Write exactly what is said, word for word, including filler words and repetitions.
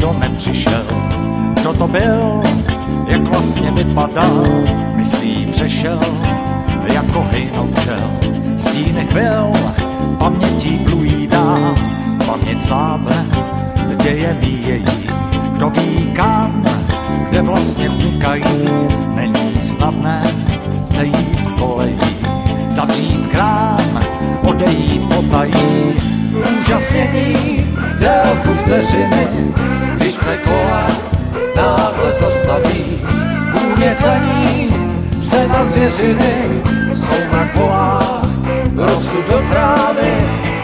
domem přišel. Kdo to byl, jak vlastně vypadal, myslí přešel jako hejno včel. Stíny chvil, pamětí plují dál, paměť slábe, děje míjejí. Kdo ví kam, kde vlastně vznikají, není snadné se jít z kolejí. Zavřít krám, odejít potají, úžasnění délku vteřiny, když se kola náhle zastaví. Vůně tlení se na zvěřiny, soumrak volá, rozsud do trávy,